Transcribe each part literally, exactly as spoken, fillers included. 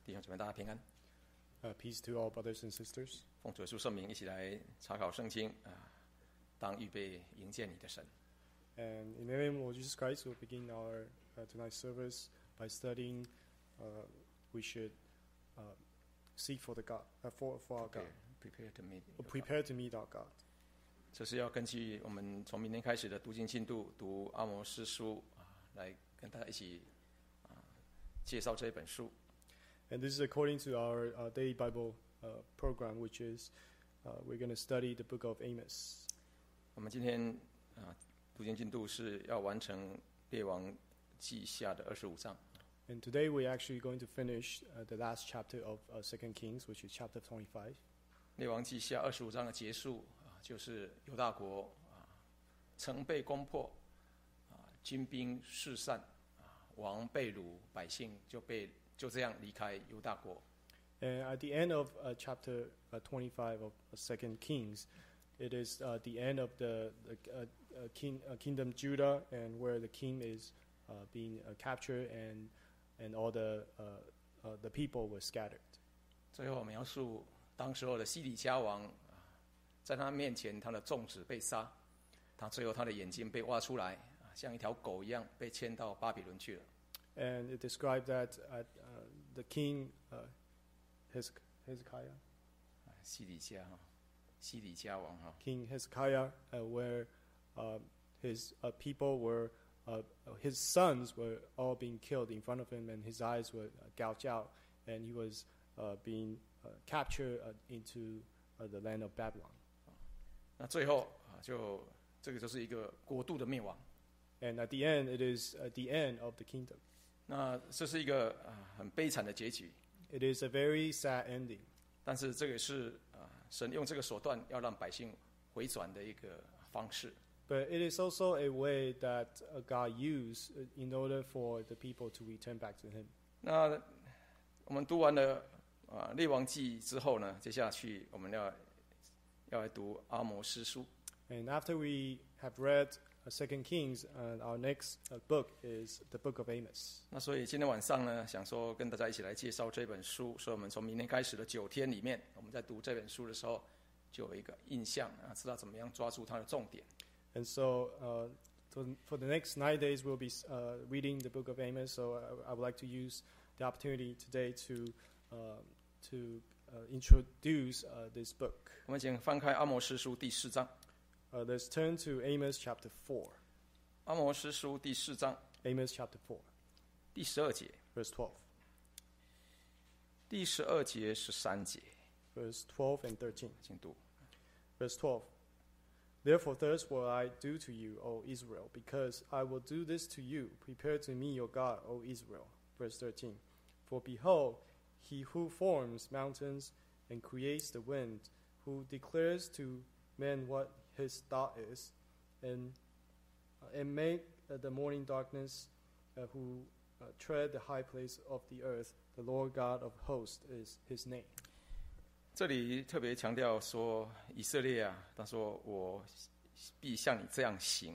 弟兄姊妹，大家平安。 Uh, peace to all brothers and sisters. 奉主耶稣圣名，一起来查考圣经啊，当预备迎接你的神。 And in the name of Lord Jesus Christ, we'll begin our uh, tonight's service by studying. Uh, we should uh, seek for the God, uh, for for our God. Prepare to meet. Or prepare to meet our God. 这是要根据我们从明天开始的读经进度，读阿摩司书啊，来跟大家一起啊介绍这一本书。 And this is according to our uh, daily Bible uh, program, which is uh, we're going to study the book of Amos. 我们今天啊读经进度是要完成列王记下的二十五章。 And today we're actually going to finish uh, the last chapter of uh, Second Kings, which is chapter twenty-five. 列王记下二十五章的结束啊，就是犹大国啊城被攻破啊，军兵四散啊，王被掳，百姓就被就这样离开犹大国。 And at the end of uh, chapter uh, twenty-five of uh, Second Kings, it is uh, the end of the, the uh, uh, king, uh, kingdom Judah, and where the king is uh, being uh, captured, and and all the uh, uh, the people were scattered. 最后描述当时候的西底家王啊，在他面前，他的众子被杀，他最后他的眼睛被挖出来啊，像一条狗一样被牵到巴比伦去了。 And it described that at, uh, the king uh, Hezekiah, 西底家哈，西底家王哈， King Hezekiah, uh, where uh, his uh, people were, uh, his sons were all being killed in front of him, and his eyes were uh, gouged out, and he was uh, being uh, captured uh, into uh, the land of Babylon. 那最后啊，就这个就是一个国度的灭亡。 And at the end, it is at the end of the kingdom. 那这是一个啊很悲惨的结局。 It is a very sad ending. 但是这个是啊神用这个手段要让百姓回转的一个方式。 But it is also a way that uh, God used in order for the people to return back to Him. 那我们读完了啊列王记之后呢，接下去我们要要来读阿摩司书。 And after we have read uh, Second Kings, and our next uh, book is the book of Amos. 那所以今天晚上呢，想说跟大家一起来介绍这本书。所以我们从明天开始的九天里面，我们在读这本书的时候，就有一个印象啊，知道怎么样抓住它的重点。 And so, uh, for, for the next nine days, we'll be uh, reading the book of Amos. So I, I would like to use the opportunity today to uh, to uh, introduce uh, this book. 我们请翻开阿摩司书第四章。 Uh, let's turn to Amos chapter four. 阿摩司书第四章 Amos chapter four, 第十二节， verse twelve. 第十二节十三节， Verse twelve and thirteen. 请读。 Verse twelve. Therefore thus will I do to you, O Israel, because I will do this to you. Prepare to me your God, O Israel. Verse thirteen. For behold, he who forms mountains and creates the wind, who declares to men what his thought is, and uh, and make uh, the morning darkness, uh, who uh, tread the high place of the earth, the Lord God of hosts is his name. 这里特别强调说，以色列啊，他说我必像你这样行。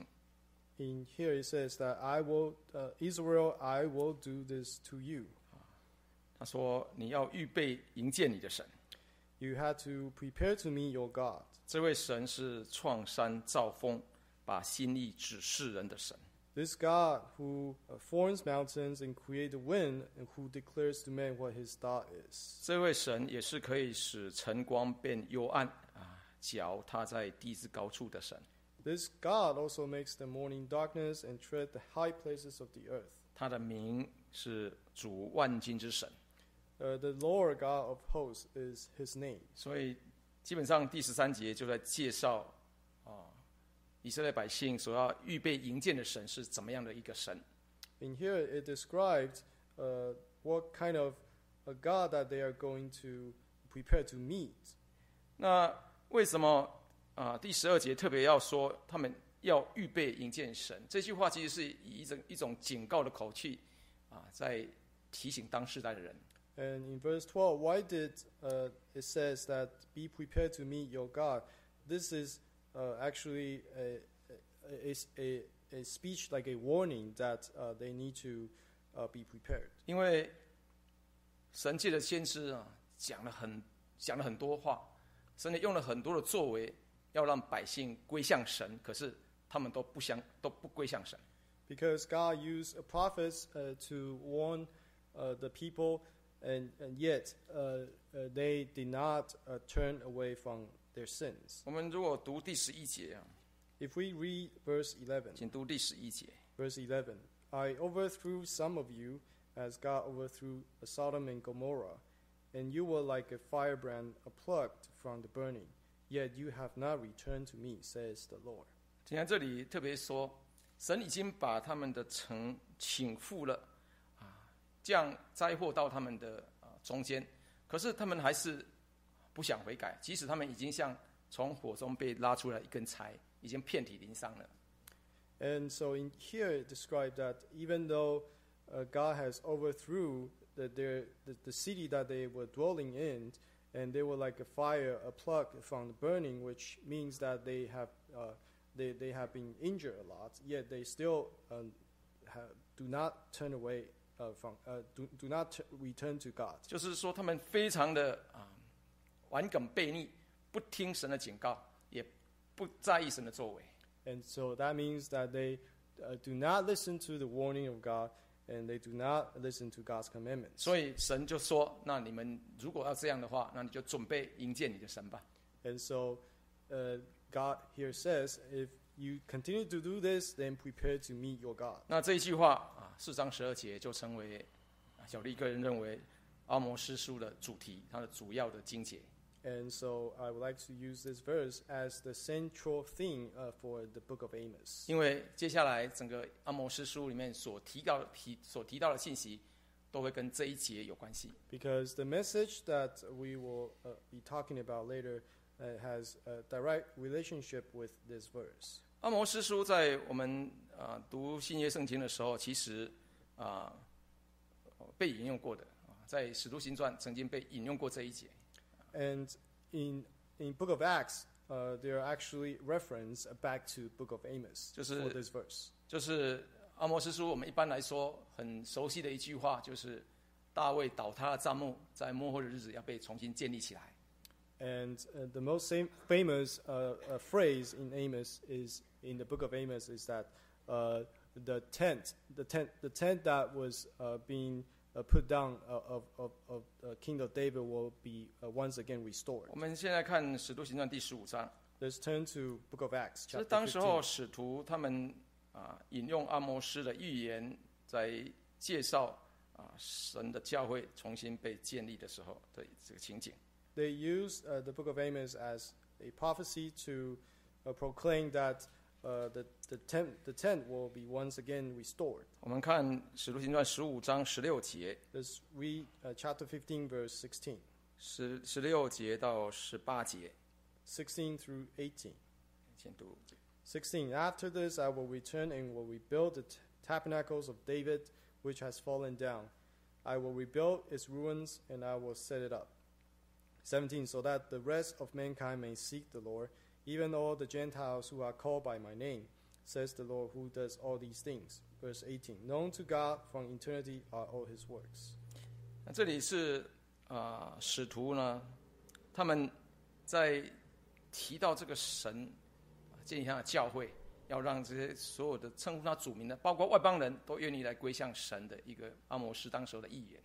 In here it says that I will, uh, Israel, I will do this to you. 他说你要预备迎接你的神。 You had to prepare to meet your God. 这位神是创山造风，把心意指示人的神。 This God who uh, forms mountains and creates the wind, and who declares to man what his thought is. 这位神也是可以使晨光变幽暗啊，脚踏在地之高处的神。 This God also makes the morning darkness and tread the high places of the earth. 他的名是主万军之神。 Uh, the Lord God of hosts is his name. 所以基本上第十三节就在介绍啊，以色列百姓所要预备迎接的神是怎么样的一个神。 In here it describes uh, what kind of a God that they are going to prepare to meet. 那为什么啊第十二节特别要说他们要预备迎接神？这句话其实是以一种一种警告的口气啊，在提醒当世代的人。 And in verse twelve, why did uh, it says that be prepared to meet your God? This is uh, actually a, a, a, a speech like a warning that uh, they need to uh, be prepared. 因为神借着先知啊讲了很讲了很多话，神也用了很多的作为，要让百姓归向神，可是他们都不相都不归向神。 Because God used prophets uh, to warn uh, the people, and, and yet uh, uh, they did not uh, turn away from their sins. 我们如果读第十一节啊， If we read verse eleven, 请读第十一节。 verse eleven, I overthrew some of you as God overthrew Sodom and Gomorrah, and you were like a firebrand plucked from the burning, yet you have not returned to me, says the Lord. 请看这里特别说，神已经把他们的城倾覆了啊，降灾祸到他们的啊中间，可是他们还是不想悔改，即使他们已经像从火中被拉出来一根柴，已经遍体鳞伤了。 And so in here it described that even though uh, God has overthrew the, their, the, the city that they were dwelling in, and they were like a fire, a plug from the burning, which means that they have uh, they, they have been injured a lot, yet they still um, have, do not turn away uh, from uh, do, do not t- return to God. 就是说，他们非常的啊顽梗悖逆，不听神的警告，也不在意神的作为。 And so that means that they uh, do not listen to the warning of God, and they do not listen to God's commandments. 所以神就说：“那你们如果要这样的话，那你就准备迎接你的神吧。” And so uh, God here says, if you continue to do this, then prepare to meet your God. 那这一句话啊，四章十二节就成为啊小弟个人认为阿摩司书的主题，它的主要的经节。 And so I would like to use this verse as the central theme uh, for the book of Amos. 因为接下来整个阿摩司书里面所提到的提所提到的信息，都会跟这一节有关系。 Because the message that we will uh, be talking about later uh, has a direct relationship with this verse. 阿摩司书在我们啊读新约圣经的时候，其实啊被引用过的啊，在使徒行传曾经被引用过这一节。 And in in Book of Acts, uh, there are actually reference back to Book of Amos 就是 for this verse. 就是阿摩司书，我们一般来说很熟悉的一句话，就是大卫倒塌的帐幕，在末后的日子要被重新建立起来。 And uh, the most same famous uh, uh, phrase in Amos is in the Book of Amos is that uh, the tent, the tent, the tent that was uh, being uh, put down uh, of of, of uh, King of David will be uh, once again restored. 我们现在看《使徒行传》第十五章， Let's turn to Book of Acts, 就是 chapter 当时候 fifteen. 使徒他们啊引用阿摩司的预言，在介绍啊神的教会重新被建立的时候的这个情景。 They used uh, the Book of Amos as a prophecy to uh, proclaim that uh, the the tent the tent will be once again restored. 我们看《使徒行传》十五章十六节， Let's read uh, chapter fifteen, verse sixteen. 十十六节到十八节， sixteen through eighteen. 请读。 sixteen. After this I will return and will rebuild the t- tabernacles of David, which has fallen down. I will rebuild its ruins and I will set it up. seventeen. So that the rest of mankind may seek the Lord, even all the Gentiles who are called by my name, says the Lord who does all these things. Verse eighteen. Known to God from eternity are all his works. 那这里是啊、呃使徒呢，他们在提到这个神建立他的教会，要让这些所有的称呼他主名的，包括外邦人都愿意来归向神的一个阿摩司当时候的预言。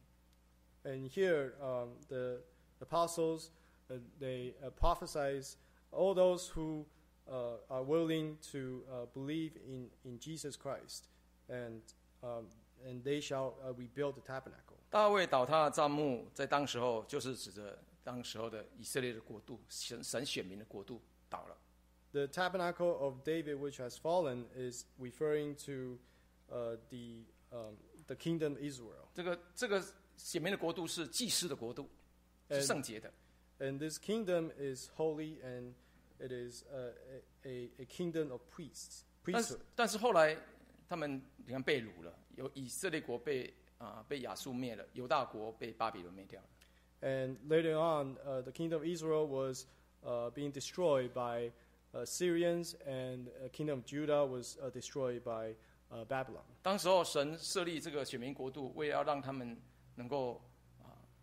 And here, um, the apostles, uh, they uh, prophesize all those who uh, are willing to uh, believe in, in Jesus Christ, and um, and they shall uh, rebuild the tabernacle. 大卫倒塌的帐幕，在当时候就是指着当时候的以色列的国度，神神选民的国度倒了。 The tabernacle of David, which has fallen, is referring to uh, the um, the kingdom Israel. 这个这个选民的国度是祭司的国度，是 And- 圣洁的。 And this kingdom is holy, and it is uh, a, a, a kingdom of priests, 但是 priesthood. 但是后来他们你看被掳了，有以色列国被啊、被亚述灭了，犹大国被巴比伦灭掉了。 And later on, uh, the kingdom of Israel was uh, being destroyed by uh, Syrians, and uh, kingdom of Judah was uh, destroyed by uh, Babylon. 当时候神设立这个选民国度，为了要让他们能够啊、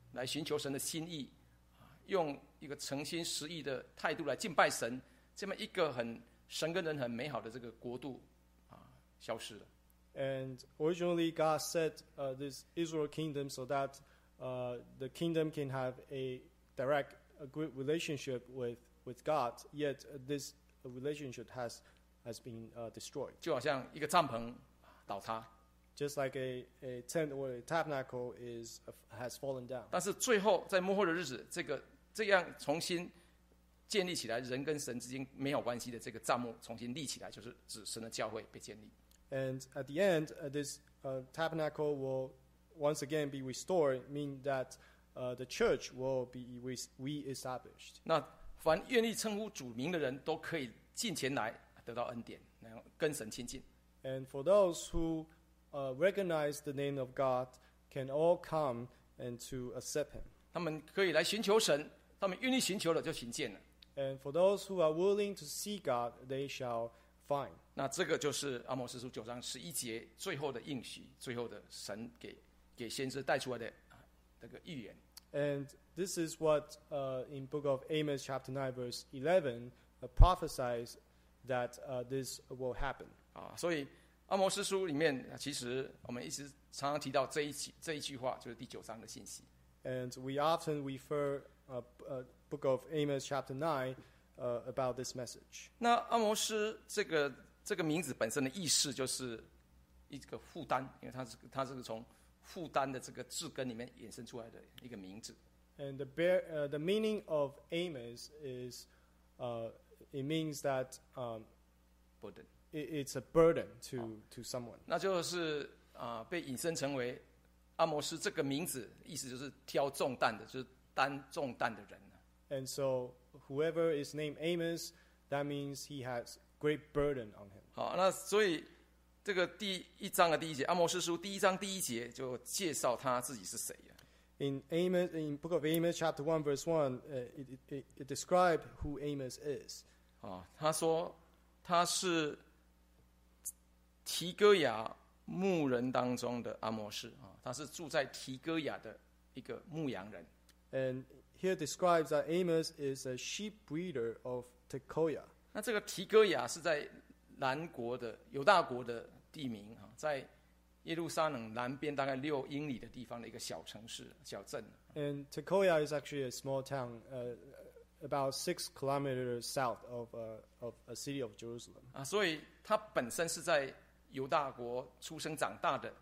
来寻求神的心意，用一个诚心实意的态度来敬拜神，这么一个很神跟人很美好的这个国度啊，消失了。 And originally, God set uh, this Israel kingdom so that uh, the kingdom can have a direct, a good relationship with with God. Yet uh, this relationship has has been uh, destroyed. 就好像一个帐篷倒塌， Just like a, a tent or a tabernacle is uh, has fallen down. 但是最后在末后的日子，这个这样重新建立起来，人跟神之间美好关系的这个帐幕重新立起来，就是指神的教会被建立。 And at the end, uh, this uh, tabernacle will once again be restored, meaning that uh, the church will be re- re-established. 那凡愿意称呼主名的人都可以进前来得到恩典，然后跟神亲近。 And for those who uh, recognize the name of God, can all come and to accept Him. 他们可以来寻求神，他们愿意寻求了就寻见了。 And for those who are willing to see God, they shall find. 那这个就是阿摩司书九章十一节最后的应许，最后的神给给先知带出来的啊这个预言。 And this is what uh, in book of Amos chapter nine verse eleven uh, prophesies that uh, this will happen. 啊，所以阿摩司书里面，其实我们一直常常提到这一句这一句话，就是第九章的信息。 And we often refer uh, uh, book of Amos chapter nine uh, about this message. 那阿摩司这个这个名字本身的意思就是一个负担，因为它是它是从负担的这个字根里面衍生出来的一个名字。 And the, bear, uh, the meaning of Amos is uh, it means that um, burden， it, it's a burden to, to someone. 那就是啊、呃、被引申成为阿摩司这个名字，意思就是挑重担的，就是担重担的人。 And so whoever is named Amos, that means he has great burden on him. 好，那所以这个第一章的第一节，阿摩司书第一章第一节就介绍他自己是谁。 In Amos, in book of Amos, chapter one, verse one, uh, it, it, it describes who Amos is. 啊，他说他是提哥亚牧人当中的阿摩司啊，他是住在提哥亚的一个牧羊人。 And here describes that Amos is a sheep breeder of Tekoa. 那这个提哥亚是在南国的犹大国的地名啊，在耶路撒冷南边大概六英里的地方的一个小城市、小镇。 And Tekoa is actually a small town, uh, about six kilometers south of uh, of a city of Jerusalem. 啊，所以他本身是在犹大国出生长大的。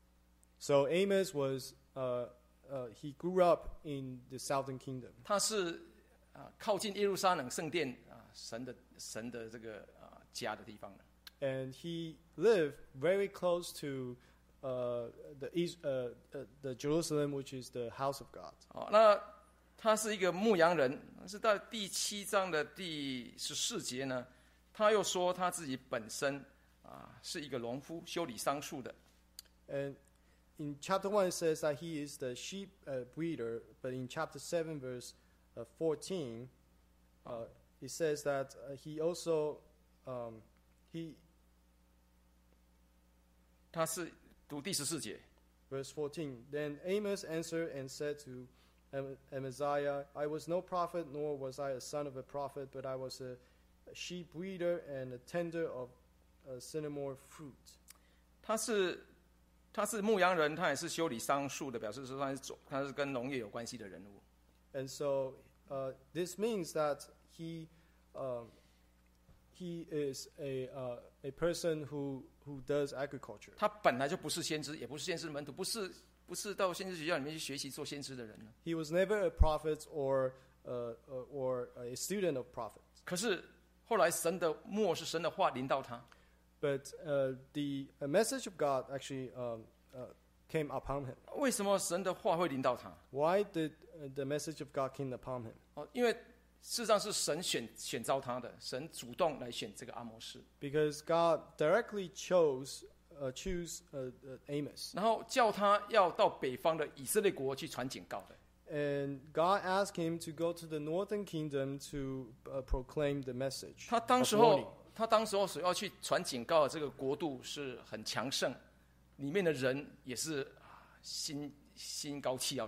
So Amos was uh, uh, he grew up in the southern kingdom. 他是啊靠近耶路撒冷圣殿啊神的神的这个啊家的地方的。 And he lived very close to uh, the Is- uh, uh, the Jerusalem, which is the house of God. 好，那他是一个牧羊人，是到第七章的第十四节呢，他又说他自己本身啊是一个农夫，修理桑树的。 And in chapter one, it says that he is the sheep uh, breeder. But in chapter seven, verse uh, fourteen, uh, it says that uh, he also um, he 他是读第十四节， verse fourteen. Then Amos answered and said to Am- Amaziah, I was no prophet, nor was I a son of a prophet, but I was a, a sheep breeder and a tender of uh, cinnamon fruit. 他是他是牧羊人，他也是修理桑树的，表示说他是走他是跟农业有关系的人物。 And so uh, this means that he um, he is a uh, a person who who does agriculture. 他本来就不是先知，也不是先知门徒，不是不是到先知学校里面去学习做先知的人呢。 He was never a prophet or uh, uh, or a student of prophets. 可是后来神的默是神的话临到他， But uh, the a message of God actually um, uh, came upon him. 为什么神的话会临到他？ Why did uh, the message of God came upon him? 哦，因为事实上是神选选召他的，神主动来选这个阿摩司， Because God directly chose uh, choose uh, uh, Amos, 然后叫他要到北方的以色列国去传警告的。 and God asked him to go to the northern kingdom to uh, proclaim the message. 他当 of 时 warning. 候，他当时候所要去传警告的这个国度是很强盛，里面的人也是啊心心高气傲的人。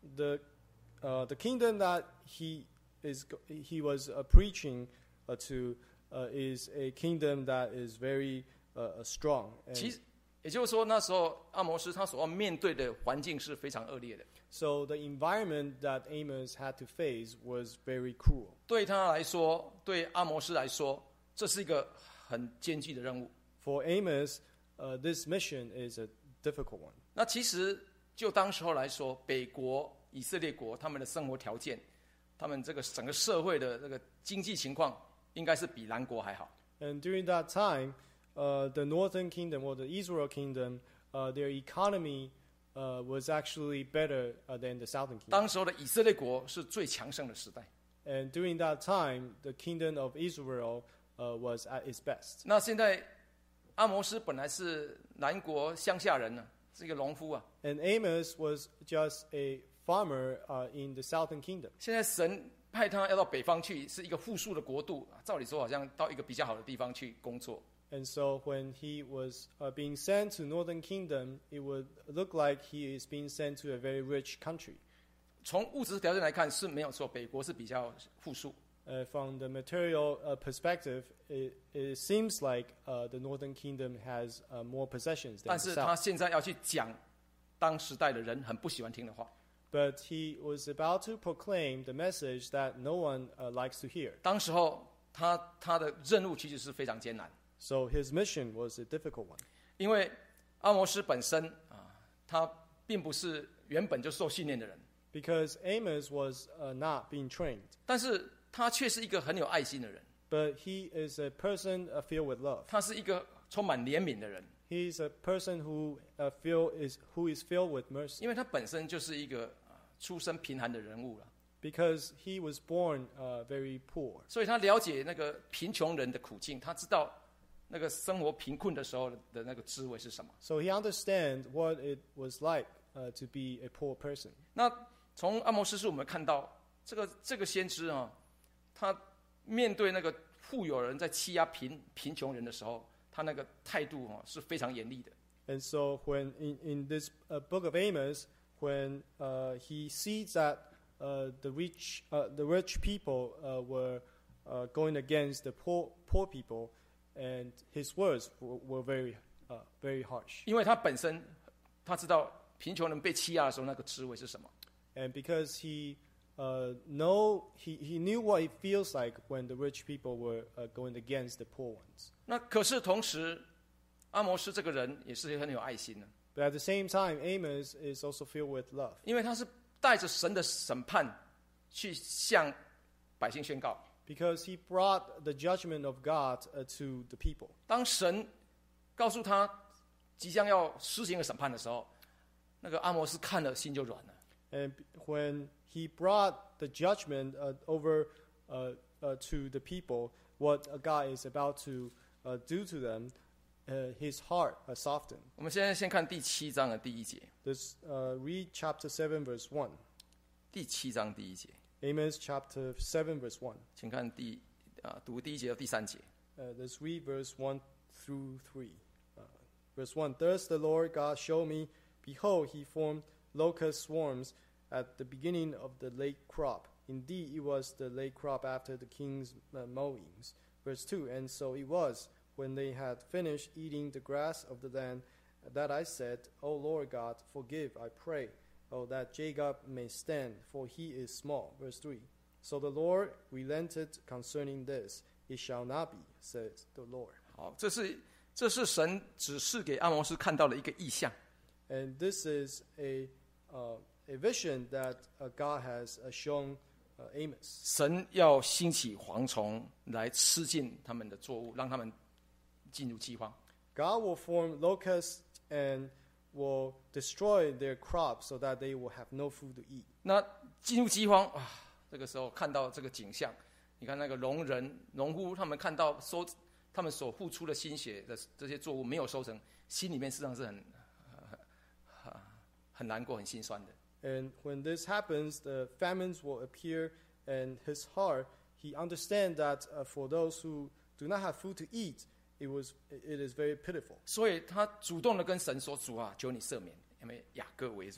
the uh, the kingdom that he is he was uh, preaching uh, to uh, is a kingdom that is very uh, strong. 其实也就是说，那时候阿摩斯他所要面对的环境是非常恶劣的。 So the environment that Amos had to face was very cruel. 对他来说，对阿摩斯来说，这是一个很艰巨的任务。 For Amos, uh, this mission is a difficult one. 那其实就当时候来说，北国以色列国他们的生活条件，他们这个整个社会的这个经济情况，应该是比南国还好。 And during that time, uh, the northern kingdom or the Israel kingdom, uh, their economy uh, was actually better uh, than the southern kingdom. 当时候的以色列国是最强盛的时代。 And during that time, the kingdom of Israel uh, was at its best. 那现在阿摩斯本来是南国乡下人呢、啊，是一个农夫啊。 And Amos was just a farmer uh, in the southern kingdom. 现在神派他要到北方去，是一个富庶的国度，照理说好像到一个比较好的地方去工作。 And so when he was uh, being sent to northern kingdom, it would look like he is being sent to a very rich country. 从物质条件来看是没有错，北国是比较富庶。 Uh, from the material uh, perspective, it, it seems like uh, the northern kingdom has uh, more possessions than 但 the 是他 south. 现在要去讲当时代的人很不喜欢听的话。 But he was about to proclaim the message that no one uh, likes to hear. 当时候他他的任务其实是非常艰难， So his mission was a difficult one. 因为阿摩斯本身啊，他并不是原本就受训练的人， Because Amos was uh, not being trained. 但是他却是一个很有爱心的人， But he is a person uh, filled with love. 他是一个充满怜悯的人， He is a person who uh, feel is who is filled with mercy. 因为他本身就是一个、啊、出身贫寒的人物了， Because he was born uh, very poor. 所以他了解那个贫穷人的苦境，他知道那个生活贫困的时候的那个滋味是什么。 So he understands what it was like uh, to be a poor person. 那从阿摩司书我们看到，这个这个先知啊，他面对那个富有人在欺压贫贫穷人的时候，他那个态度啊是非常严厉的。 And so when in, in this uh, book of Amos, when uh, he sees that uh, the rich uh, the rich people uh, were uh, going against the poor poor people, and his words were, were very uh, very harsh. 因为他本身他知道贫穷人被欺压的时候那个滋味是什么。 And because he uh, know he, he knew what it feels like when the rich people were uh, going against the poor ones. 那可是同时，阿摩斯这个人也是很有爱心的， But at the same time, Amos is also filled with love 因为他是带着神的审判去向百姓宣告。 because he brought the judgment of God uh, to the people. 当神告诉他即将要施行的审判的时候，那个阿摩斯看了心就软了。 And when he brought the judgment uh, over uh, uh, to the people, what God is about to uh, do to them, uh, his heart uh, softened. 我们现在先看第七章的第一节， This, uh, read chapter seven, verse one. 第七章第一节， Amos chapter seven, verse one. 请看第啊读第一节到第三节。 Uh, let's read verse one through three. Uh, verse one. Thus the Lord God showed me, behold, he formed locust swarms at the beginning of the late crop. Indeed, it was the late crop after the king's uh, mowings. Verse two. And so it was, when they had finished eating the grass of the land, that I said, O Lord God, forgive, I pray, oh, that Jacob may stand, for he is small. Verse three. So the Lord relented concerning this. It shall not be, says the Lord. 好，这是这是神指示给阿摩斯看到的一个意象。 And this is a uh, a vision that uh, God has uh, shown uh, Amos. 神要兴起蝗虫来吃尽他们的作物，让他们进入饥荒。 God will form locusts and will destroy their crops so that they will have no food to eat. 那进入饥荒啊，这个时候看到这个景象，你看那个农人、农夫，他们看到收他们所付出的心血的这些作物没有收成，心里面实际上是很、呃、很难过、很心酸的。 And when this happens, the famines will appear, and his heart, he understands that uh, for those who do not have food to eat, it was it is very pitiful. 所以他主动的跟神说：“主啊，求你赦免，因为雅各为弱。”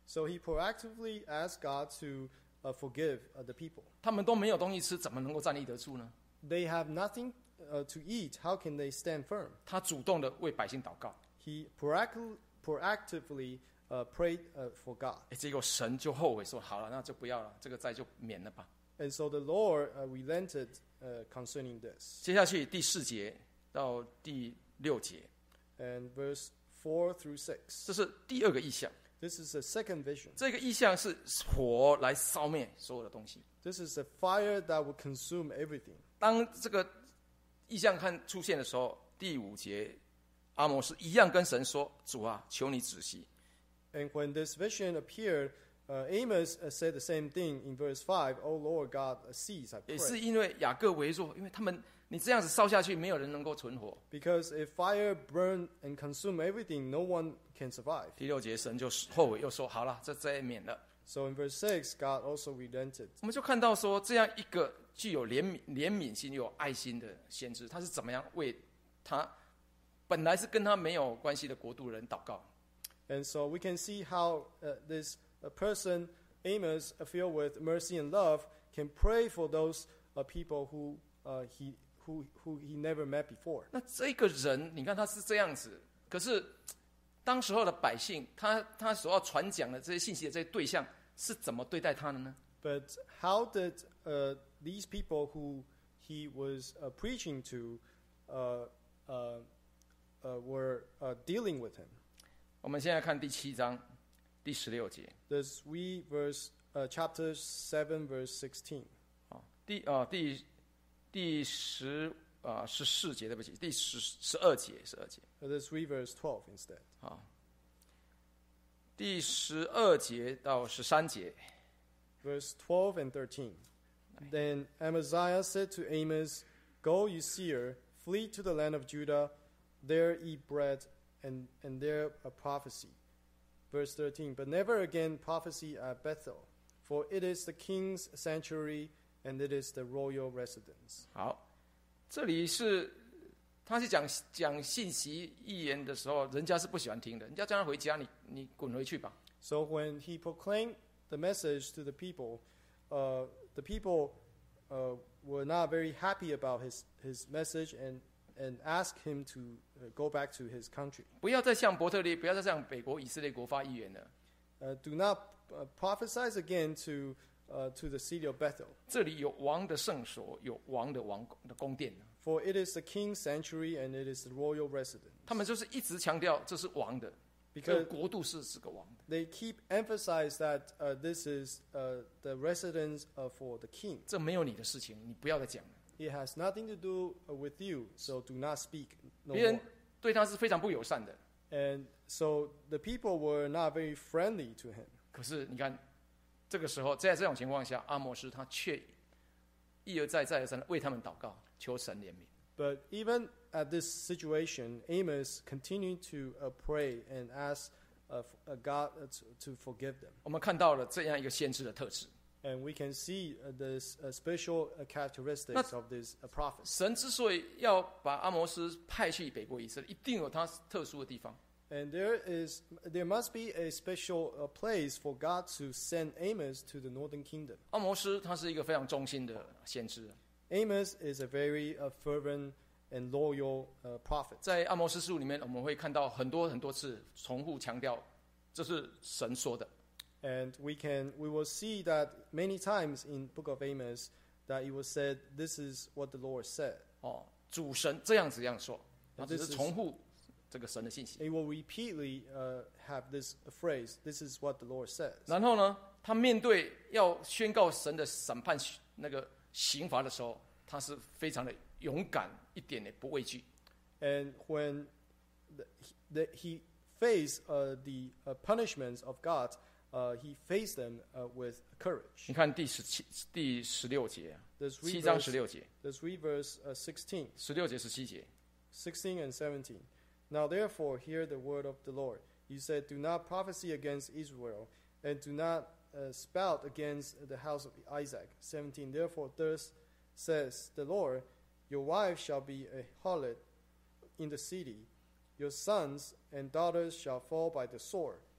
So he proactively asked God to uh, forgive uh, the people. 他们都没有东西吃，怎么能够站立得住呢？ They have nothing uh, to eat. How can they stand firm? 他主动的为百姓祷告， He proactively, proactively uh, prayed uh, for God. 哎，结果神就后悔说：“好了，那就不要了，这个灾就免了吧。 And so the Lord uh, relented uh, concerning this. ” 接下去第四节到第六节， And verse four through six. 这是第二个意象。 This is the second vision. 这个意象是火来烧灭所有的东西。 This is a fire that will consume everything. 当这个意象看出现的时候，第五节，阿摩斯一样跟神说：“主啊，求你止息。” And when this vision appeared, uh, Amos uh, said the same thing in verse five. Oh Lord God, uh, cease, I 也是 pray. 因为雅各为弱，因为他们你这样子烧下去，没有人能够存活。 Because if fire burn and consume everything, no one can survive. 第六节，神就后悔又说：“好了，这灾免了。” So in verse six, God also relented. 我们就看到说，这样一个具有怜悯、怜悯心、又有爱心的先知，他是怎么样为他本来是跟他没有关系的国度人祷告。 And so we can see how uh, this uh, person, Amos, uh, filled with mercy and love, can pray for those uh, people who, uh, he, who, who he never met before. 那这个人，你看他是这样子，可是当时候的百姓，他他所要传讲的这些信息的这些对象，是怎么对待他的呢？ But how did uh, these people who he was uh, preaching to uh, uh, uh, were uh, dealing with him? 我们现在看第七章第十六节。 Let's read verse, uh, chapter seven, verse sixteen. 啊，第啊第第十啊十四节，对不起，第十十二节，十二节。 Uh, Let's read verse twelve instead. 啊，第十二节到十三节。 Verse twelve and thirteen. Then Amaziah said to Amos, Go, you seer, flee to the land of Judah, there eat bread, and, and there a prophecy. Verse thirteen. But never again prophesy at Bethel, for it is the king's sanctuary, and it is the royal residence. 好，这里是他是讲讲信息预言的时候，人家是不喜欢听的，人家叫他回家，你你滚回去吧。 So when he proclaimed the message to the people, uh, the people uh, were not very happy about his, his message and, and asked him to uh, go back to his country. 不要再向伯特利，不要再向北国以色列国发预言了。 Uh, do not uh, prophesy again to, uh, to the city of Bethel, 这里有王的圣所，有王的王的宫殿， for it is the king's sanctuary and it is the royal residence. 他们就是一直强调这是王的，这个 Because 国度是是个王的， they keep emphasize that uh, this is uh, the residence uh, for the king. 这没有你的事情，你不要再讲了。 It has nothing to do uh, with you, so do not speak no 别人 more. 对他是非常不友善的， And so the people were not very friendly to him. 可是你看，这个时候在这种情况下，阿摩斯他却一而再再而三的为他们祷告，求神怜悯。 But even at this situation, Amos continued to uh, pray and ask uh, f- uh, God uh, to, to forgive them. 我们看到了这样一个先知的特质。 And we can see uh, this uh, special uh, characteristics Not- of these uh, prophets. 神之所以要把阿摩斯派去北国以色列，一定有他特殊的地方。 And there is, there must be a special uh, place for God to send Amos to the northern kingdom. 阿摩斯他是一个非常忠心的先知， Amos is a very uh, fervent and loyal uh, prophet. 在阿摩斯书里面，我们会看到很多很多次重复强调，这是神说的。 And we can, we will see that many times in Book of Amos that it was said, "This is what the Lord said." 哦，主神这样子这样说，他只 This 是 is- 重复这个神的信息。 It will repeatedly uh, have this phrase, "This is what the Lord says." 然后呢，他面对要宣告神的审判那个刑罚的时候，他是非常的勇敢，一点也不畏惧。 And when the, the, he faced uh, the uh, punishments of God, uh, he faced them uh, with courage. 你看第十七、第十六节， Let's 七 read 章 verse, 十六节， let's read verse uh, sixteen. 十六节、十七节。 sixteen and seventeen. Now therefore hear the word of the Lord. You said, "Do not prophesy against Israel, and do not uh, spout against the house of Isaac." seventeen. Therefore thus says the Lord, "Your wife shall be a harlot in the city. Your sons and daughters shall fall by the sword.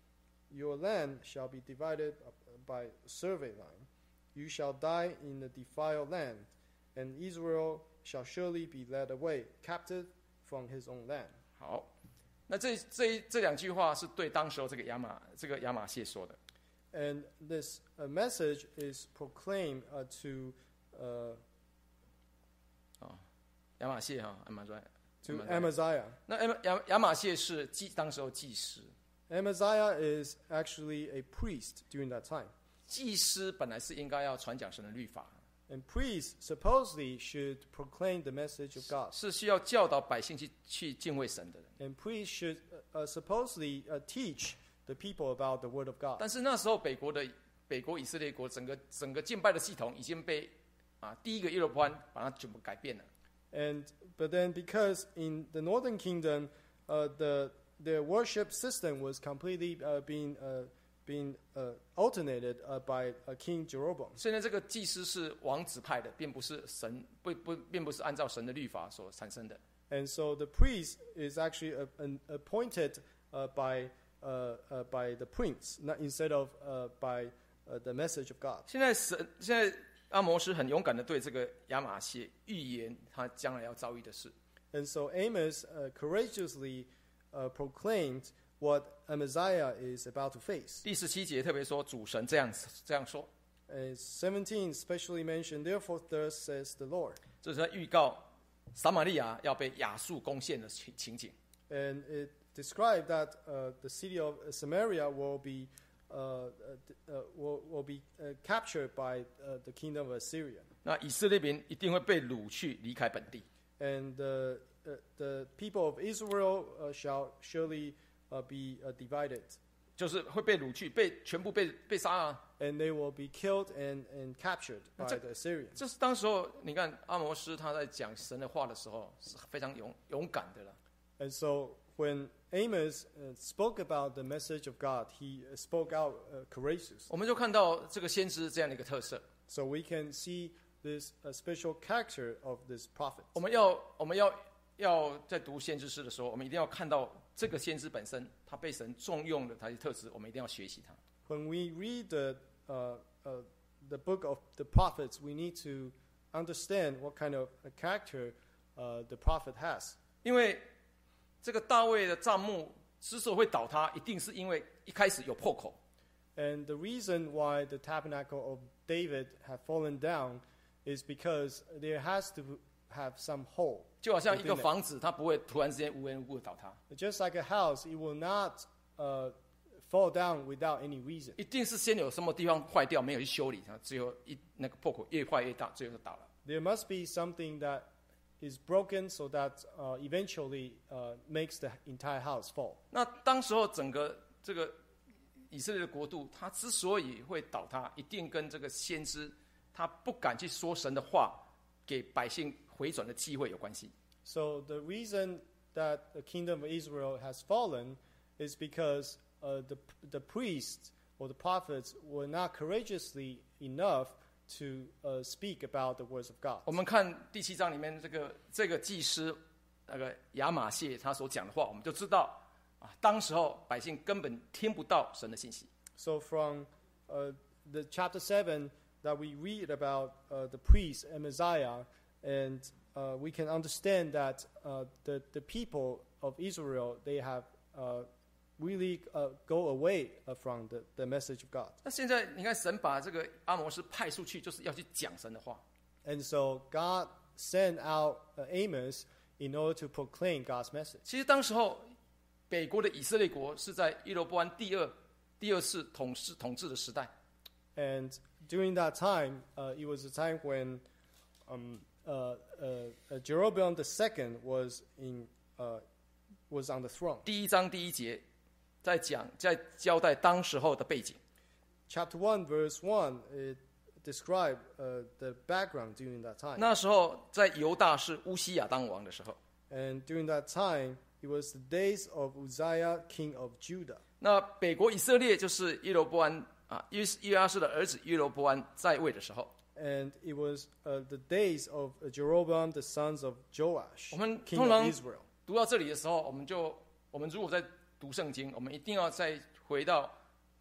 Your land shall be divided by survey line. You shall die in the defiled land, and Israel shall surely be led away captive from his own land. 好，那这这这两句话是对当时候这个亚玛这个亚玛谢说的。 And this uh, message is proclaimed uh, to uh, 啊，亚玛谢哈，亚玛在 to Amaziah. 那亚亚亚玛谢是祭当时候祭司。 Amaziah is actually a priest during that time. 祭司本来是应该要传讲神的律法， And priests supposedly should proclaim the message of God. 是需要教导百姓去去敬畏神的人。 And priests should uh, uh, supposedly uh, teach the people about the word of God. 但是那时候北国的北国以色列国整个整个敬拜的系统已经被啊第一个耶罗波安把它全部改变了。 And but then because in the northern kingdom, uh, the the worship system was completely uh, being uh, being uh, alternated uh, by uh, King Jeroboam. 现在这个祭司是王子派的，并不是神不不并不是按照神的律法所产生的。 And so the priest is actually uh, an, appointed uh, by uh, uh, by the prince, not instead of uh, by uh, the message of God. 现在神现在阿摩斯很勇敢的对这个亚玛谢预言他将来要遭遇的事。 And so Amos uh, courageously uh, proclaimed what Amaziah is about to face. 第十七节特别说主神这样这样说， And seventeen specially mentioned, therefore thus says the Lord. 这是在预告撒玛利亚要被亚述攻陷的情情景。 And it described that uh, the city of Samaria will be uh, uh, will, will be uh, captured by uh, the kingdom of Assyria. 那以色列民一定会被掳去离开本地。 And the uh, the people of Israel uh, shall surely uh, be uh, divided. 就是会被掳去，被全部被被杀啊！ And they will be killed and, and captured by the Assyrians. 这是当时候，你看阿摩斯他在讲神的话的时候是非常勇勇敢的了。 And so when Amos uh, spoke about the message of God, he uh, spoke out uh, courageously. 我们就看到这个先知这样的一个特色。 So we can see this uh, special character of this prophet. 我们要我们要要在读先知诗的时候，我们一定要看到这个先知本身，他被神重用的他的特质，我们一定要学习他。 When we read the uh, uh, the book of the prophets, we need to understand what kind of a character uh, the prophet has. 因为这个大卫的帐幕之所以会倒塌，一定是因为一开始有破口。 And the reason why the tabernacle of David have fallen down is because there has to have some hole. 就好像一个房子，它不会突然之间无缘无故的倒塌， Just like a house, it will not uh, fall down without any reason. 一定是先有什么地方坏掉，没有去修理，它最后一那个破口越坏越大，最后就倒了。 There must be something that is broken so that uh, eventually uh, makes the entire house fall. 那当时候整个这个以色列的国度，它之所以会倒塌，一定跟这个先知他不敢去说神的话，给百姓回转的机会有关系。 So the reason that the kingdom of Israel has fallen is because uh, the the priests or the prophets were not courageously enough to uh, speak about the words of God. 我们看第七章里面这个这个祭司那个亚玛谢他所讲的话，我们就知道啊，当时候百姓根本听不到神的信息。 So from uh, the chapter seven that we read about uh, the priest Amaziah, and uh, we can understand that uh, the the people of Israel, they have uh, really uh, go away uh, from the, the message of God. 那现在你看，神把这个阿摩斯派出去，就是要去讲神的话。 And so God sent out uh, Amos in order to proclaim God's message. 其实当时候北国的以色列国是在耶罗波安第二第二次统治统治的时代。 And during that time, uh, it was a time when um, uh, uh, uh, Jeroboam the second was in uh, was on the throne. 第一章第一节在讲在交代当时候的背景。 Chapter one, verse one, it describes uh, the background during that time. 那时候在犹大是乌西亚当王的时候， And during that time, it was the days of Uzziah, king of Judah. 那北国以色列就是耶罗波安啊约约阿施的儿子耶罗波安在位的时候。 And it was uh, the days of uh, Jeroboam, the sons of Joash, 我们 king 通 of 常 Israel. 读到这里的时候，我们就我们如果在读圣经，我们一定要再回到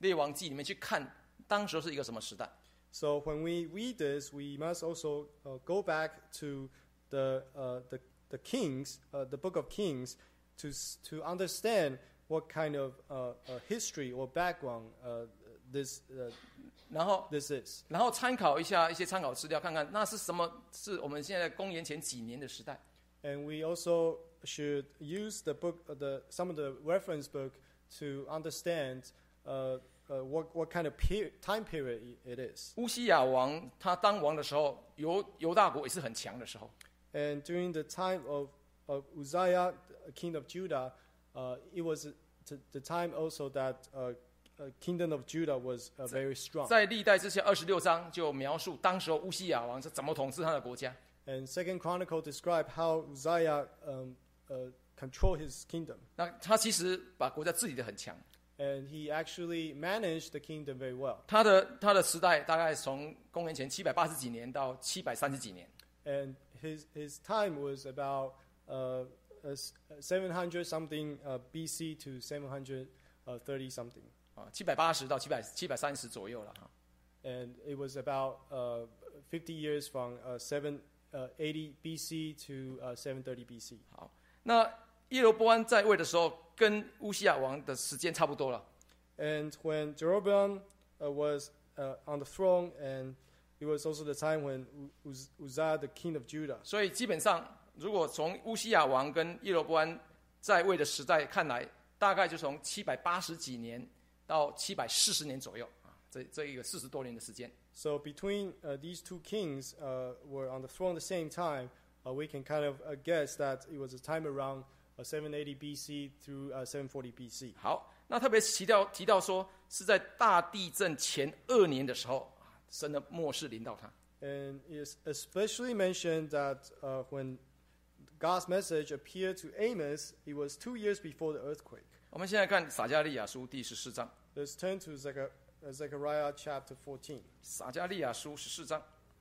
列王记里面去看，当时是一个什么时代。 So when we read this, we must also uh, go back to the uh, the the Kings, uh, the Book of Kings, to to understand what kind of uh, uh, history or background uh, this uh, 然后 this is. 然后参考一下一些参考资料，看看那是什么，是我们现在公元前几年的时代。 And we also should use the book, uh, the some of the reference book to understand uh, uh, what what kind of per- time period it is. 乌西雅王他当王的时候，犹犹大国也是很强的时候。 And during the time of of Uzziah, king of Judah, uh, it was the, the time also that uh, uh, kingdom of Judah was uh, very strong. 在历代志下二十六章就描述当时候乌西雅王是怎么统治他的国家。 And Second Chronicle describe how Uzziah um, uh, controlled his kingdom. 那他其实把国家治理得很强。 And he actually managed the kingdom very well. 他的他的时代大概从公元前七百八十几年到七百三十几年。 And his his time was about uh, uh, seven hundred something uh, B C to seven hundred thirty something. 啊，七百八十到七百七百三十左右了哈。 And it was about uh, fifty years from uh, seven eighty B C to uh, seven thirty B C. 好，那耶罗波安在位的时候，跟乌西雅王的时间差不多了。 And when Jeroboam uh, was uh, on the throne, and it was also the time when Uz- Uzziah, the king of Judah. 所以基本上，如果从乌西雅王跟耶罗波安在位的时代看来，大概就从七百八十几年到七百四十年左右啊，这这一个四十多年的时间。 So between uh, these two kings uh, were on the throne at the same time, uh, we can kind of uh, guess that it was a time around uh, seven eighty B C through uh, seven forty B C. 好，那特别提到提到说是在大地震前二年的时候，神的末世临到他。 And it's especially mentioned that uh, when God's message appeared to Amos, it was two years before the earthquake. 我们现在看撒迦利亚书第十四章。 Let's turn to Zechariah, Zechariah chapter fourteen. 撒迦利亚书十四章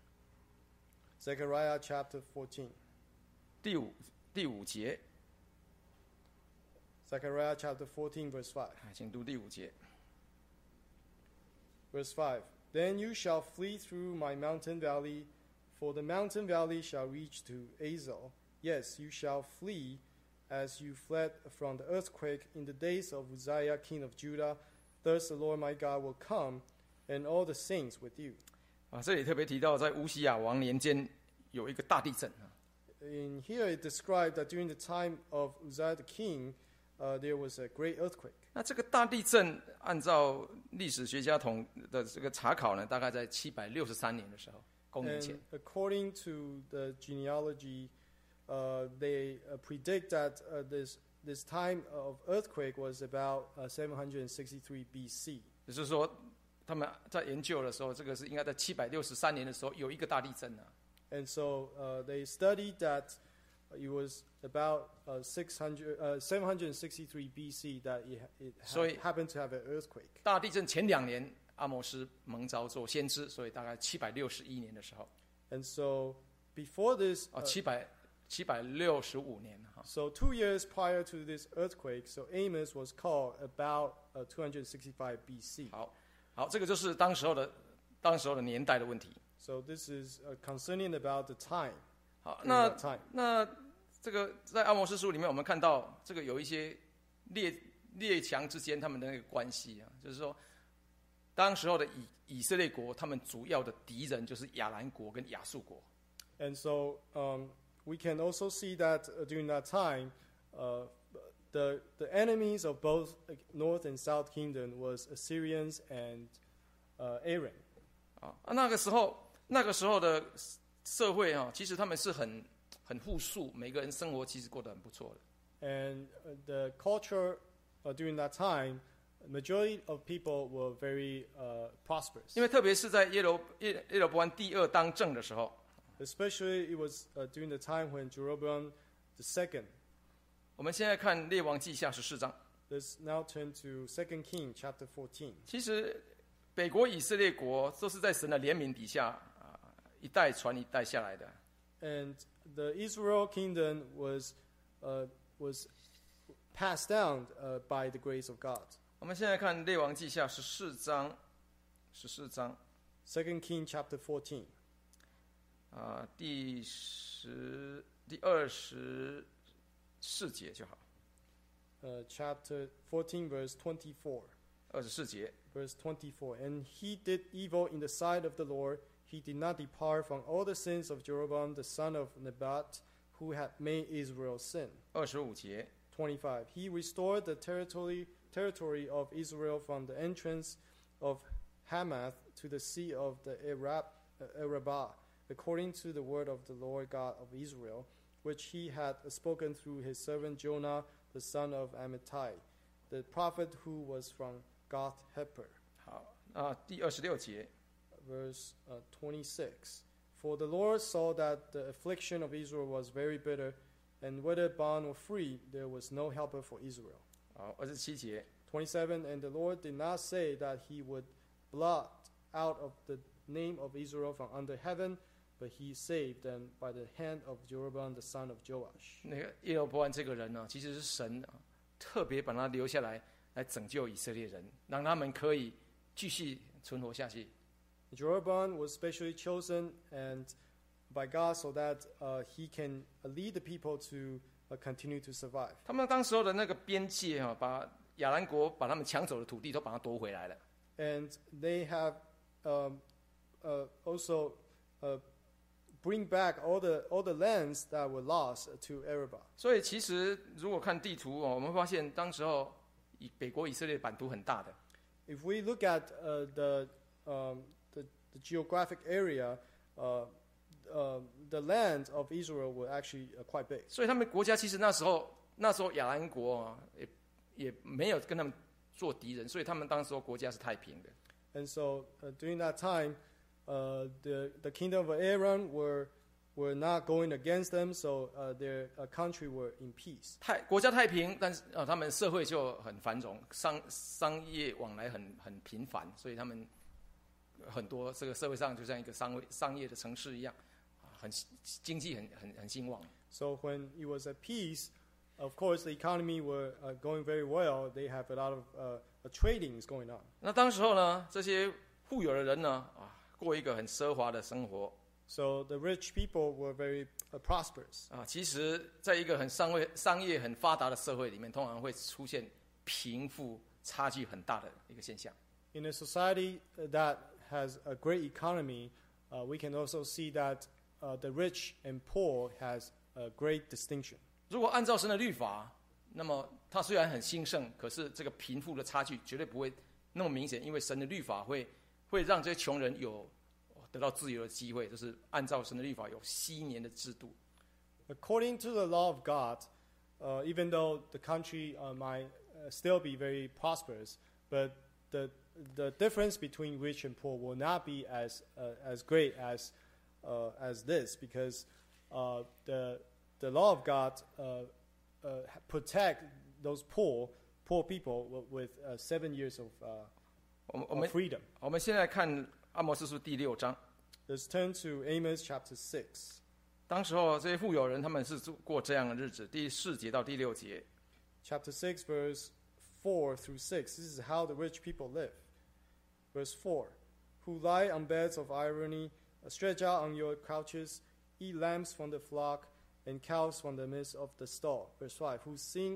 Zechariah chapter fourteen. 第五第五节， Zechariah chapter fourteen, verse five. 请读第五节。 Verse five. Then you shall flee through my mountain valley, for the mountain valley shall reach to Azel. Yes, you shall flee as you fled from the earthquake in the days of Uzziah, king of Judah. Thus the Lord my God will come, and all the saints with you. 啊，这里特别提到，在乌西雅王年间有一个大地震啊。 In here it described that during the time of Uzziah the king, uh, there was a great earthquake. 那这个大地震，按照历史学家统的这个查考呢，大概在七百六十三年的时候，公元前。 And according to the genealogy, uh, they uh, predict that uh, this this time of earthquake was about uh, seven hundred sixty-three B C. 也就是说，他们在研究的时候，这个是应该在七百六十三年的时候有一个大地震啊。 And so uh, they studied that it was about uh, six hundred, uh, seven hundred sixty-three B C that it, it ha- 所以- happened to have an earthquake. 大地震前两年，阿摩斯蒙召做先知，所以大概七百六十一年的时候， And so before this, 哦， uh, 七百七百六十五年哈。 so two years prior to this earthquake, so Amos was called about uh, two hundred sixty-five B C. 好，好，这个就是当时候的当时候的年代的问题。 So this is uh, concerning about the time. 好， during 那 that time. 那这个在阿摩斯书里面，我们看到这个有一些列列强之间他们的那个关系啊，就是说，当时候的以以色列国，他们主要的敌人就是亚兰国跟亚述国。 And so um, we can also see that uh, during that time, uh, the the enemies of both uh, North and South Kingdom was Assyrians and uh, Aram. 啊，那个时候那个时候的社会啊，其实他们是很很富庶，每个人生活其实过得很不错的。 And uh, the culture uh, during that time, majority of people were very uh, prosperous. 因为特别是在耶罗耶耶罗波安第二当政的时候， Especially it was uh, during the time when Jeroboam the second. 我们现在看列王记下十四章。 Let's now turn to Second King chapter fourteen. 其实北国以色列国都是在神的怜悯底下啊，一代传一代下来的。 And the Israel kingdom was uh, was passed down uh, by the grace of God. 我们现在看列王记下十四章，十四章 Second King chapter fourteen. 啊、第十第二十四节就好， Uh, chapter fourteen, verse twenty-four. 二十四节。 Verse twenty-four. And he did evil in the sight of the Lord. He did not depart from all the sins of Jeroboam the son of Nebat, who had made Israel sin. 二十五节。 twenty-five. He restored the territory territory of Israel from the entrance of Hamath to the sea of the Arab, uh, Arabah, according to the word of the Lord God of Israel, which he had spoken through his servant Jonah, the son of Amittai, the prophet who was from Gath-hepher. 好啊，第二十六节。 Verse uh, twenty-six. For the Lord saw that the affliction of Israel was very bitter, and whether bond or free, there was no helper for Israel. 好，二十七节。 twenty-seven. And the Lord did not say that he would blot out of the name of Israel from under heaven, but he saved them by the hand of Jeroboam the son of Joash. 那个耶罗波安这个人呢，其实是神啊，特别把他留下来，来拯救以色列人，让他们可以继续存活下去。 Jeroboam was specially chosen and by God so that uh, he can uh, lead the people to uh, continue to survive. 他们当时候的那个边界啊，把亚兰国把他们抢走的土地都把它夺回来了。 And they have um, uh, also uh, bring back all the all the lands that were lost to Arabah. 所以其实如果看地图哦，我们会发现当时候以北国以色列版图很大的， If we look at uh, the, um, the the geographic area, uh, uh, the land of Israel were actually uh, quite big. 所以他们国家其实那时候那时候亚兰国啊，也也没有跟他们做敌人，所以他们当时候国家是太平的。 And so uh, during that time, uh, the the kingdom of Aaron were were not going against them, so uh, their uh, country were in peace. 太国家太平，但是啊，他们社会就很繁荣，商商业往来很很频繁，所以他们很多这个社会上就像一个商商业的城市一样，啊，很经济很很很兴旺。 So when it was at peace, of course the economy were uh, going very well. They have a lot of uh, uh, tradings going on. 那当时候呢，这些富有的人呢，啊，过一个很奢华的生活 So the rich people were very uh, prosperous. 啊。其实，在一个很商业商业很发达的社会里面，通常会出现贫富差距很大的一个现象。 In a society that has a great economy, uh, we can also see that uh, the rich and poor has a great distinction. 如果按照神的律法，那么它虽然很兴盛，可是这个贫富的差距绝对不会那么明显，因为神的律法会会让这些穷人有得到自由的机会，就是按照神的律法有昔年的制度。 According to the law of God, uh, even though the country uh, might uh, still be very prosperous, but the the difference between rich and poor will not be as uh, as great as uh, as this, because uh, the the law of God uh, uh, protect those poor poor people with, with uh, seven years of, uh, 我们我 of 们 freedom. 我们现在看阿摩司书第六章， Let's turn to Amos chapter six. 当时候这些富有人他们是过这样的日子，第四节到第六节。 Chapter six, verse four through six. This is how the rich people live. Verse four. Who lie on beds of irony, stretch out on your couches, eat lambs from the flock, and cows from the midst of the stall. Verse five. Who sing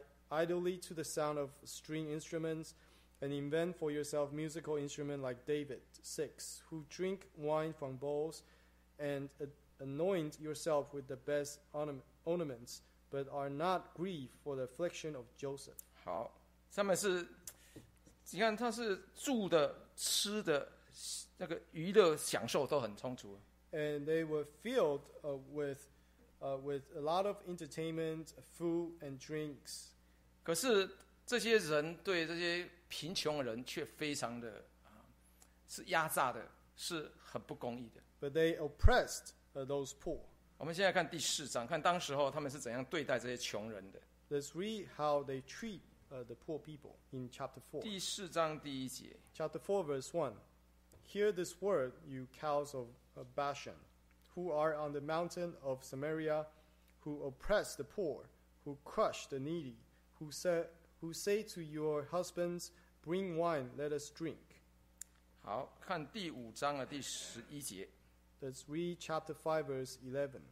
idly to the sound of string instruments, and invent for yourself musical instruments like David. Six. Who drink wine from bowls, and anoint yourself with the best ornaments, but are not grieved for the affliction of Joseph. 好，上面是，你看他是住的、吃的、那个娱乐享受都很充足。 And they were filled uh, with, uh, with a lot of entertainment, food, and drinks. 可是这些人对这些贫穷的人却非常的啊，是压榨的，是很不公义的。 But they oppressed uh, those poor. 我们现在看第四章，看当时候他们是怎样对待这些穷人的。 Let's read how they treat uh, the poor people in chapter four. 第四章第一节， Chapter four, verse one. Hear this word, you cows of uh, Bashan, who are on the mountain of Samaria, who oppress the poor, who crush the needy, who set, who say to your husbands, Bring wine, let us drink. 好，看第五章的第十一节。 Let's read chapter five, verse eleven.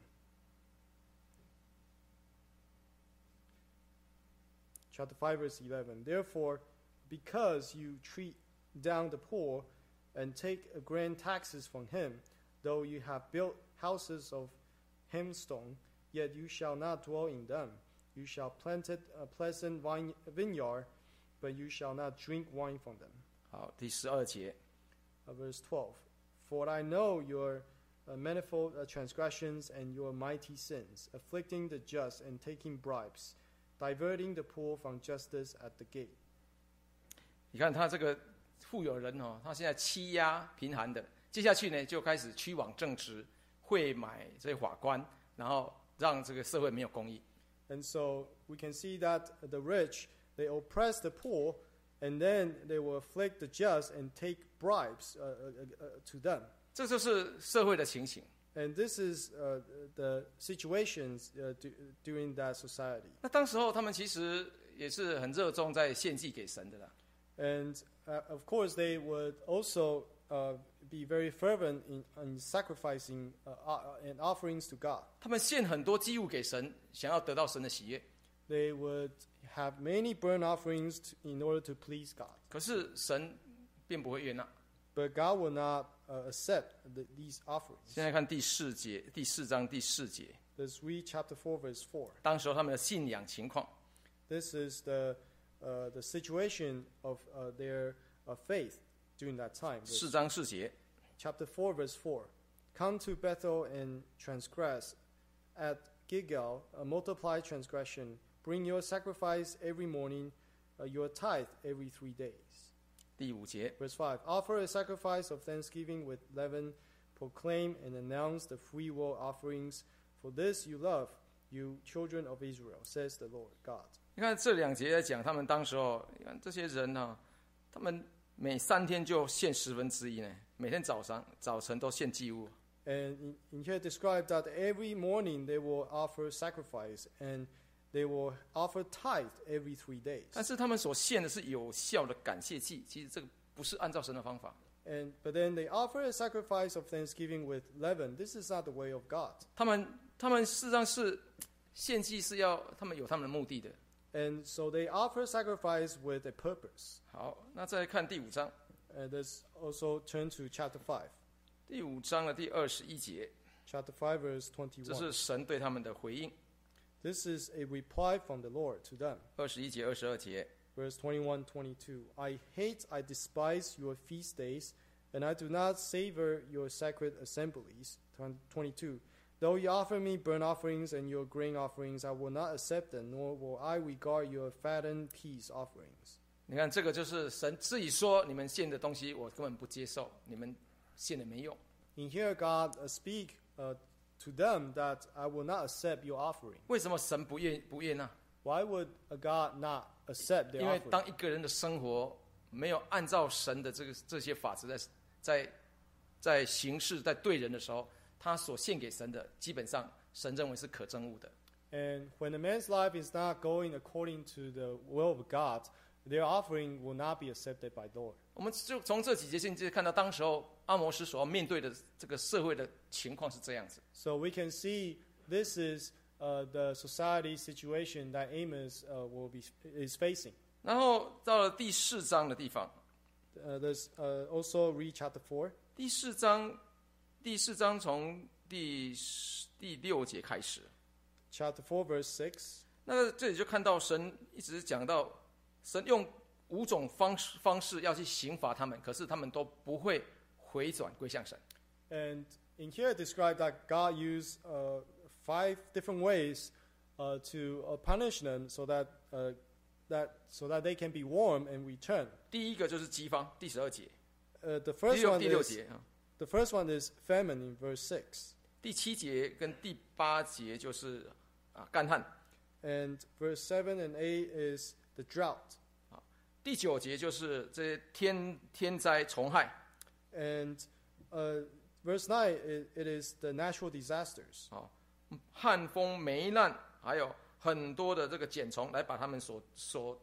Chapter five, verse eleven. Therefore, because you treat down the poor and take grand taxes from him, though you have built houses of hemstone, yet you shall not dwell in them. You shall plant a pleasant vine, vineyard, but you shall not drink wine from them. 好，第十二节。 Uh, verse twelve. For I know your uh, manifold uh, transgressions and your mighty sins, afflicting the just and taking bribes, diverting the poor from justice at the gate. 你看他这个富有人哦，他现在欺压贫寒的，接下去呢就开始屈枉正直，会买这些法官，然后让这个社会没有公义。 And so we can see that the rich, they oppress the poor, and then they will afflict the just and take bribes uh, uh, uh, to them. 这就是社会的情形。 And this is uh, the situations uh, do, during that society. 那当时候他们其实也是很热衷在献祭给神的啦。 And uh, of course, they would also uh, be very fervent in, in sacrificing uh, uh, and offerings to God. 他们献很多祭物给神，想要得到神的喜悦。 They would have many burnt offerings to, in order to please God. 可是神并不会悦纳。 But God will not uh, accept the, these offerings. 现在看第四节，第四章第四节。 Let's read chapter four, verse four. 当时候他们的信仰情况。 This is the uh, the situation of uh, their uh, faith during that time. 四章四节。 Chapter four, verse four. Come to Bethel and transgress. At Gilgal, uh, multiply transgression. Bring your sacrifice every morning, uh, your tithe every three days. 第五节。 Verse five. Offer a sacrifice of thanksgiving with leaven. Proclaim and announce the free will offerings. For this you love, you children of Israel, says the Lord God. 你看这两节在讲他们当时候，你看这些人啊，他们每三天就献十分之一呢，每天早上早晨都献祭物。 And in, in here described that every morning they will offer sacrifice and they will offer tithe every three days. 但是他们所献的是有效的感谢祭，其实这个不是按照神的方法。 And but then they offer a sacrifice of thanksgiving with leaven. This is not the way of God. 他们他们事实上是献祭是要他们有他们的目的的。 And so they offer sacrifice with a purpose. 好，那再来看第五章。 And let's also turn to chapter five. 第五章的第二十一节。 Chapter five, verse 这 twenty-one. 是神对他们的回应。 This is a reply from the Lord to them. 二十一节、二十二节。 Verse twenty-one, twenty-two. I hate, I despise your feast days, and I do not savor your sacred assemblies. twenty-two. Though you offer me burnt offerings and your grain offerings, I will not accept them, nor will I regard your fattened peace offerings. 你看，这个就是神自己说，你们献的东西我根本不接受，你们献的没用。 In here, God uh, speak uh, to them that I will not accept your offering. 为什么神不愿不愿呢？ Why would a God not accept their 因为 offering? 当一个人的生活没有按照神的这个这些法则在在在行事，在对人的时候，他所献给神的，基本上神认为是可憎恶的。 And when a man's life is not going according to the will of God, their offering will not be accepted by the Lord. 我们就从这几节圣经看到，当时候阿摩斯所要面对的这个社会的情况是这样子。 So we can see this is uh, the society situation that Amos uh, will be is facing. 然后到了第四章的地方， Uh, there's uh, also read chapter four. 第四章第四章从第第六节开始。 Chapter four, verse six. 那这里就看到神一直讲到，神用五种方式方式要去刑罚他们，可是他们都不会回转归向神。 And in here described that God used uh, five different ways uh, to uh, punish them, so that uh, that so that they can be warned and return. 第一个就是饥荒，第十二节。 Uh, the 第 first 六 one 第六 is 节啊， the first one is famine in verse six, 第七节跟第八节就是啊干旱， and verse seven and eight is the drought, 第九节就是这些天天灾虫害， and uh, verse nine it, it is the natural disasters, 啊，旱风霉烂，还有很多的这个茧虫来把他们所所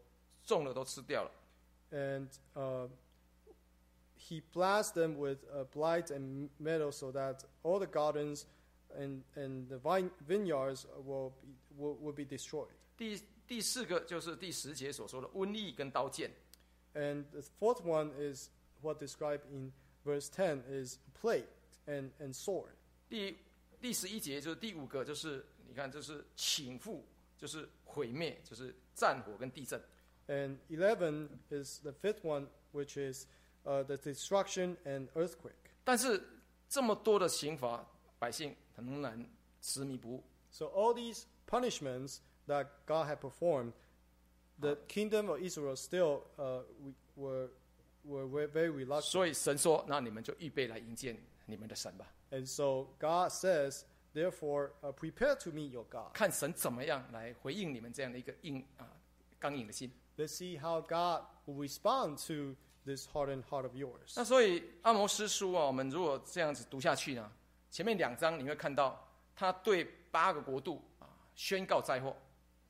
种的都吃掉了。 And uh, he blasted them with uh, blight and metal, so that all the gardens and and the vine vineyards will be, will, will be destroyed. 第第四个就是第十节所说的瘟疫跟刀剑。 And the fourth one is what described in verse ten is plague and and sword. 第第十一节就是第五个，就是你看，就是倾覆，就是毁灭，就是战火跟地震。 And eleven is the fifth one, which is uh, the destruction and earthquake. 但是这么多的刑罚，百姓仍然执迷不悟。 So all these punishments that God had performed, the kingdom of Israel still uh, we, were, were were very reluctant. 所以神说：“那你们就预备来迎接你们的神吧， And so God says, therefore, uh, prepare to meet your God. 看神怎么样来回应你们这样的一个硬啊刚硬的心。” Let's see how God will respond to this hardened heart of yours. 那所以阿摩司书啊，我们如果这样子读下去呢，前面两章你会看到他对八个国度啊宣告灾祸。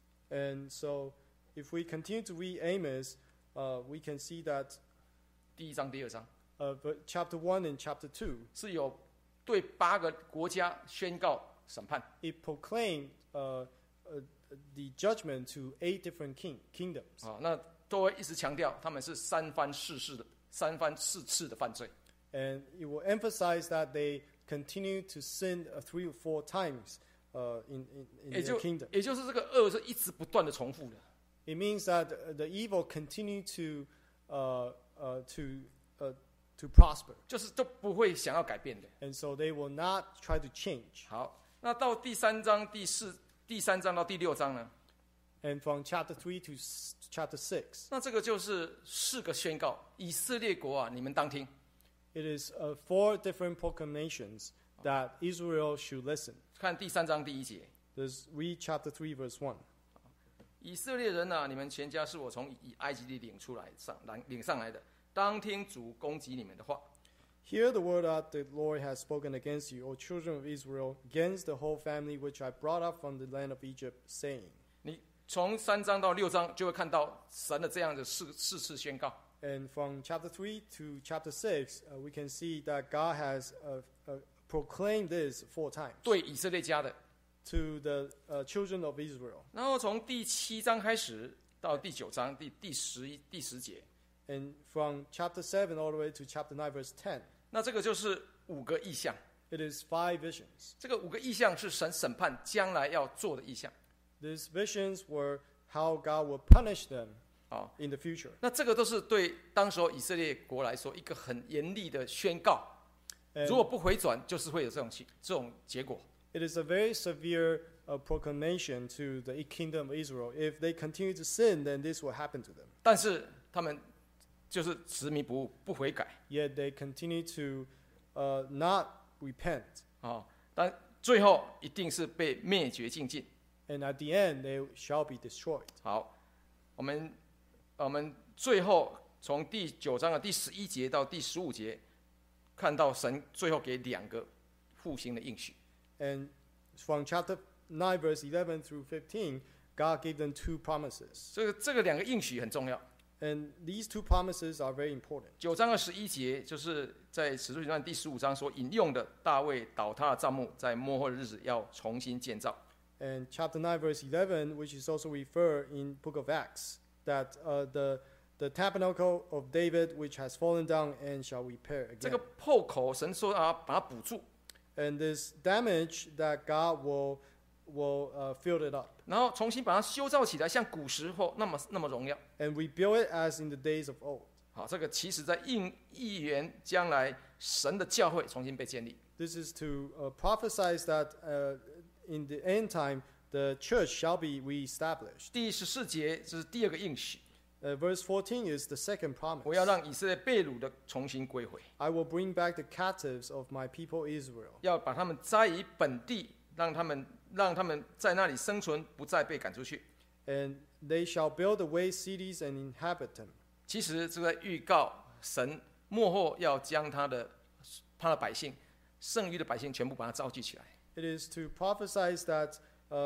And so, if we continue to read Amos, uh, we can see that 第一章、第二章 uh, but chapter one and chapter two, 是有对八个国家宣告审判， it proclaimed uh, uh, the judgment to eight different king kingdoms. 啊，那都会一直强调他们是三番四次的三番四次的犯罪。 And it will emphasize that they continue to sin uh, three or four times uh, in, in, in 也 their 就 kingdom. 也就是这个恶是一直不断的重复的。 It means that uh, the evil continue to uh, uh, to uh, to prosper, 就是都不会想要改变的。 and so they will not try to change. 好，那到第三章、第四、第三章到第六章呢？ And from chapter three to s- chapter six, 那这个就是四个宣告：以色列国啊，你们当听。 it is uh, four different proclamations that Israel should listen. 看第三章第一节， Let's read chapter three, verse one. 以色列人啊，你们全家是我从以埃及地领出来上来领上来的，当听主攻击你们的话。 Hear the word that the Lord has spoken against you, O children of Israel, against the whole family which I brought up from the land of Egypt, saying. 你从三章到六章就会看到神的这样的四四次宣告。 And from chapter three to chapter six, uh, we can see that God has uh, uh, proclaimed this four times 对以色列家的。 to the uh, children of Israel. 然后从第七章开始到第九章第第十一第十节， And from chapter seven all the way to chapter nine, verse ten, 那这个就是五个意象。 it is five visions. 这个五个意象是神审判将来要做的意象。 These visions were how God will punish them 啊， in the future. 那这个都是对当时候以色列国来说一个很严厉的宣告。 And 如果不回转，就是会有这种情这种结果。 it is a very severe uh, proclamation to the kingdom of Israel. If they continue to sin, then this will happen to them. 但是他们就是执迷不悟，不悔改 Yet they continue to uh, not repent. 啊，但最后一定是被灭绝尽尽。 And at the end, they shall be destroyed. 好，我们我们最后从第九章的第十一节到第十五节，看到神最后给两个复兴的应许。 And from chapter nine, verse eleven through fifteen, God gave them two promises. 这个这个两个应许很重要。 And these two promises are very important. 九章的十一节就是在使徒行传第十五章所引用的大卫倒塌的帐幕，在末后的日子要重新建造。 And chapter nine, verse eleven, which is also referred in book of Acts, that uh, the the tabernacle of David, which has fallen down and shall repair 这 again. 个破口，神说啊，把它补住， And this damage that God will will uh, fill it up 然后重新把它修造起来，像古时候那么那么荣耀。 and rebuild it as in the days of old. 好，这个其实在应预言将来神的教会重新被建立。 This is to uh, prophesize that uh, in the end time the church shall be reestablished. 第十四节这是第二个应许， Uh, verse fourteen is the second 我要 promise. 让以色列被掳的重新归回， I will bring back the captives of my people Israel, 要把他们栽于本地，让他们让他们在那里生存，不再被赶出去。 and they shall build the waste cities and inhabit them. 其实是在预告神末后要将他的他的百姓，剩余的百姓全部把他召集起来。 It is to prophesize that uh,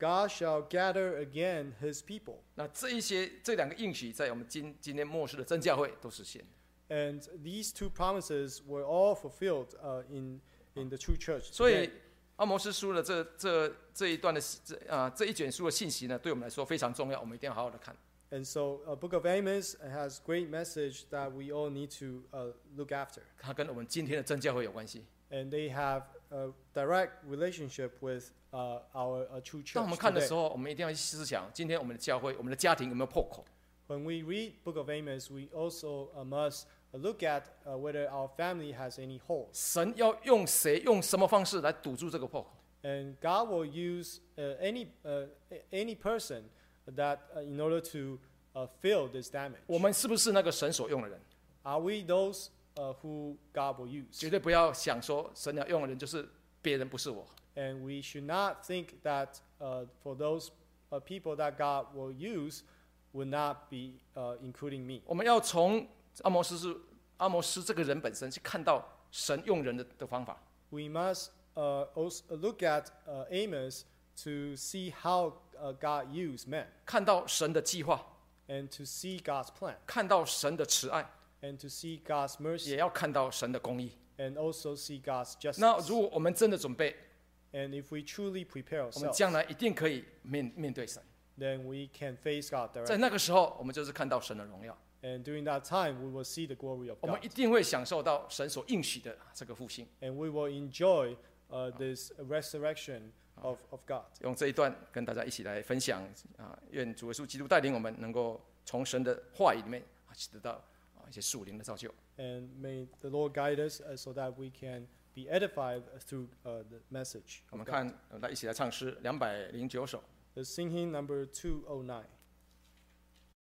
God shall gather again his people. 那这一些这两个应许，在我们今今天末世的真教会都实现。 And these two promises were all fulfilled uh, in in the true church. 所以 today. 阿摩司书的这这这一段的这啊、呃、这一卷书的信息呢，对我们来说非常重要，我们一定要好好的看。 And so, a book of Amos has great message that we all need to uh, look after. 它跟我们今天的真教会有关系。 And they have a direct relationship with uh, our uh, true 当我 church 们看的 today. 时候，我们一定要去思想，今天我们的教会、我们的家庭有没有破口？ When we read book of Amos, we also uh, must look at uh, whether our family has any holes. 神要用谁、用什么方式来堵住这个破口？ And God will use uh, any uh, any person that uh, in order to uh, fill this damage. 我们是不是那个神所用的人？ Are we those uh, who God will use? 绝对不要想说神要用的人就是别人，不是我。 And we should not think that uh, for those uh, people that God will use would not be uh, including me. 我们要从阿摩斯是阿摩斯这个人本身去看到神用人的的方法。 We must uh, also look at uh, Amos to see how uh, God used men 看到神的计划， and to see God's plan 看到神的慈爱， and to see God's 也 mercy 要看到神的公义。 and also see God's 那 justice. 如果我们真的准备， And if we truly prepare 我们 ourselves, 将来一定可以面面对神。 then we can face God 在 directly. 那个时候，我们就是看到神的荣耀， And during that time, we will see the glory of 我们 God. 一定会享受到神所应许的这个复兴。 And we will enjoy uh, this resurrection of, of God. 用这一段跟大家一起来分享啊，愿主耶稣基督带领我们，能够从神的话语里面啊，得到啊一些属灵的造就。 And may the Lord guide us uh, so that we can be edified through uh, the message. 我 of 们 God. 看，呃来一起来唱诗两百零九首。 The singing number two oh nine.